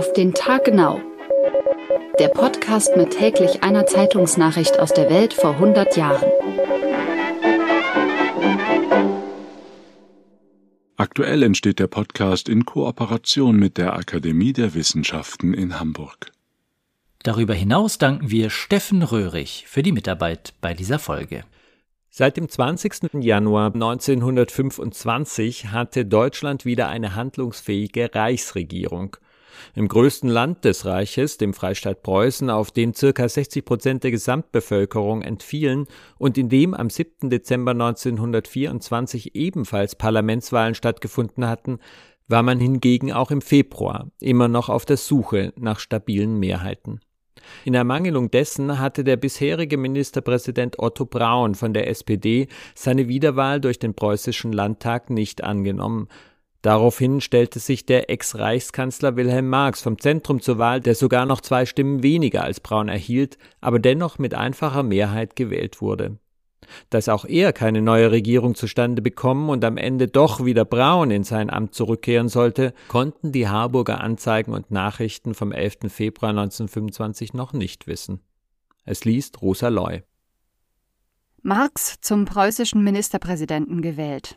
Auf den Tag genau. Der Podcast mit täglich einer Zeitungsnachricht aus der Welt vor 100 Jahren. Aktuell entsteht der Podcast in Kooperation mit der Akademie der Wissenschaften in Hamburg. Darüber hinaus danken wir Steffen Röhrig für die Mitarbeit bei dieser Folge. Seit dem 20. Januar 1925 hatte Deutschland wieder eine handlungsfähige Reichsregierung. Im größten Land des Reiches, dem Freistaat Preußen, auf den ca. 60% der Gesamtbevölkerung entfielen und in dem am 7. Dezember 1924 ebenfalls Parlamentswahlen stattgefunden hatten, war man hingegen auch im Februar immer noch auf der Suche nach stabilen Mehrheiten. In Ermangelung dessen hatte der bisherige Ministerpräsident Otto Braun von der SPD seine Wiederwahl durch den preußischen Landtag nicht angenommen. Daraufhin stellte sich der Ex-Reichskanzler Wilhelm Marx vom Zentrum zur Wahl, der sogar noch 2 Stimmen weniger als Braun erhielt, aber dennoch mit einfacher Mehrheit gewählt wurde. Dass auch er keine neue Regierung zustande bekommen und am Ende doch wieder Braun in sein Amt zurückkehren sollte, konnten die Harburger Anzeigen und Nachrichten vom 11. Februar 1925 noch nicht wissen. Es liest Rosa Loy. Marx zum preußischen Ministerpräsidenten gewählt.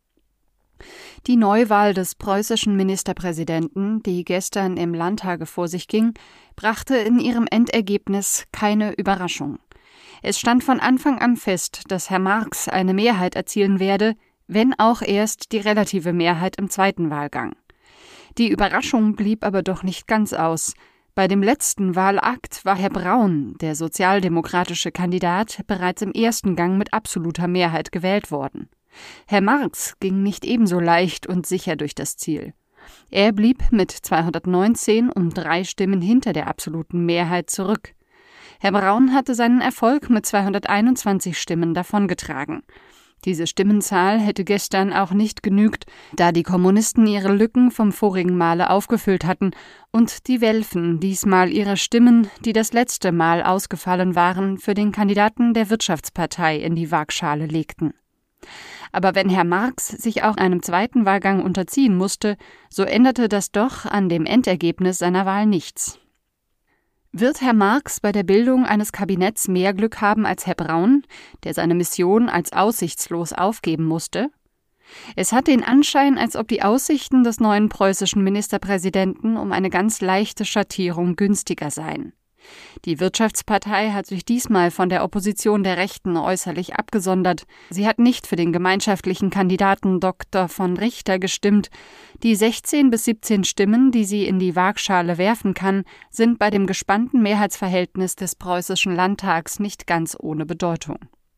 Die Neuwahl des preußischen Ministerpräsidenten, die gestern im Landtage vor sich ging, brachte in ihrem Endergebnis keine Überraschung. Es stand von Anfang an fest, dass Herr Marx eine Mehrheit erzielen werde, wenn auch erst die relative Mehrheit im zweiten Wahlgang. Die Überraschung blieb aber doch nicht ganz aus. Bei dem letzten Wahlakt war Herr Braun, der sozialdemokratische Kandidat, bereits im ersten Gang mit absoluter Mehrheit gewählt worden. Herr Marx ging nicht ebenso leicht und sicher durch das Ziel. Er blieb mit 219 um 3 Stimmen hinter der absoluten Mehrheit zurück. Herr Braun hatte seinen Erfolg mit 221 Stimmen davongetragen. Diese Stimmenzahl hätte gestern auch nicht genügt, da die Kommunisten ihre Lücken vom vorigen Male aufgefüllt hatten und die Welfen diesmal ihre Stimmen, die das letzte Mal ausgefallen waren, für den Kandidaten der Wirtschaftspartei in die Waagschale legten. Aber wenn Herr Marx sich auch einem zweiten Wahlgang unterziehen musste, so änderte das doch an dem Endergebnis seiner Wahl nichts. Wird Herr Marx bei der Bildung eines Kabinetts mehr Glück haben als Herr Braun, der seine Mission als aussichtslos aufgeben musste? Es hat den Anschein, als ob die Aussichten des neuen preußischen Ministerpräsidenten um eine ganz leichte Schattierung günstiger seien. Die Wirtschaftspartei hat sich diesmal von der Opposition der Rechten äußerlich abgesondert. Sie hat nicht für den gemeinschaftlichen Kandidaten Dr. von Richter gestimmt. Die 16 bis 17 Stimmen, die sie in die Waagschale werfen kann, sind bei dem gespannten Mehrheitsverhältnis des preußischen Landtags nicht ganz ohne Bedeutung.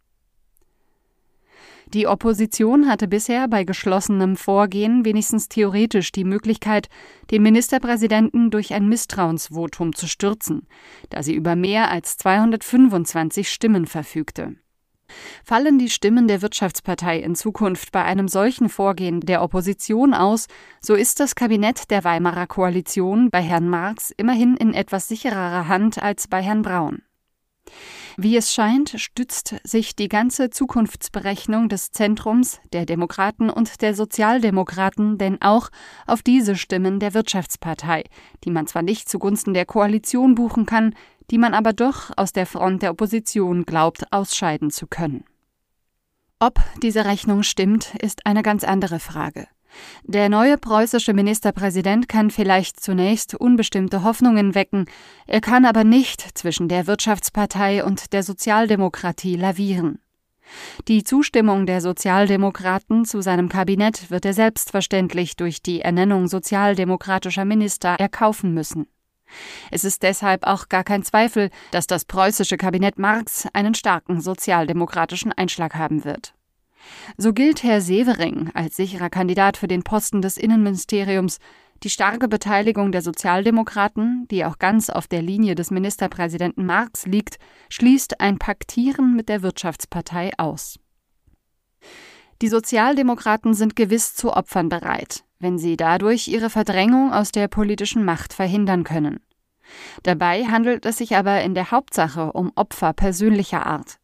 Die Opposition hatte bisher bei geschlossenem Vorgehen wenigstens theoretisch die Möglichkeit, den Ministerpräsidenten durch ein Misstrauensvotum zu stürzen, da sie über mehr als 225 Stimmen verfügte. Fallen die Stimmen der Wirtschaftspartei in Zukunft bei einem solchen Vorgehen der Opposition aus, so ist das Kabinett der Weimarer Koalition bei Herrn Marx immerhin in etwas sichererer Hand als bei Herrn Braun. Wie es scheint, stützt sich die ganze Zukunftsberechnung des Zentrums, der Demokraten und der Sozialdemokraten denn auch auf diese Stimmen der Wirtschaftspartei, die man zwar nicht zugunsten der Koalition buchen kann, die man aber doch aus der Front der Opposition glaubt, ausscheiden zu können. Ob diese Rechnung stimmt, ist eine ganz andere Frage. Der neue preußische Ministerpräsident kann vielleicht zunächst unbestimmte Hoffnungen wecken, er kann aber nicht zwischen der Wirtschaftspartei und der Sozialdemokratie lavieren. Die Zustimmung der Sozialdemokraten zu seinem Kabinett wird er selbstverständlich durch die Ernennung sozialdemokratischer Minister erkaufen müssen. Es ist deshalb auch gar kein Zweifel, dass das preußische Kabinett Marx einen starken sozialdemokratischen Einschlag haben wird. So gilt Herr Severing als sicherer Kandidat für den Posten des Innenministeriums. Die starke Beteiligung der Sozialdemokraten, die auch ganz auf der Linie des Ministerpräsidenten Marx liegt, schließt ein Paktieren mit der Wirtschaftspartei aus. Die Sozialdemokraten sind gewiss zu Opfern bereit, wenn sie dadurch ihre Verdrängung aus der politischen Macht verhindern können. Dabei handelt es sich aber in der Hauptsache um Opfer persönlicher Art.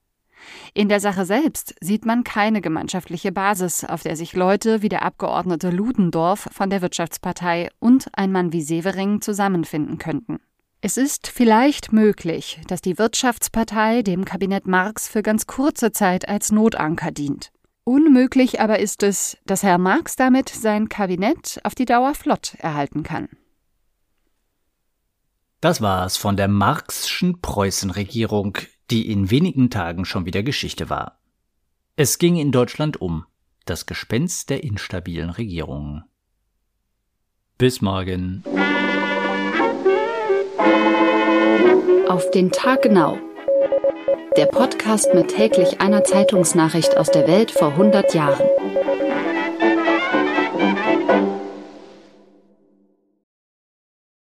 In der Sache selbst sieht man keine gemeinschaftliche Basis, auf der sich Leute wie der Abgeordnete Ludendorff von der Wirtschaftspartei und ein Mann wie Severing zusammenfinden könnten. Es ist vielleicht möglich, dass die Wirtschaftspartei dem Kabinett Marx für ganz kurze Zeit als Notanker dient. Unmöglich aber ist es, dass Herr Marx damit sein Kabinett auf die Dauer flott erhalten kann. Das war's von der Marxschen Preußenregierung, die in wenigen Tagen schon wieder Geschichte war. Es ging in Deutschland um das Gespenst der instabilen Regierungen. Bis morgen. Auf den Tag genau. Der Podcast mit täglich einer Zeitungsnachricht aus der Welt vor 100 Jahren.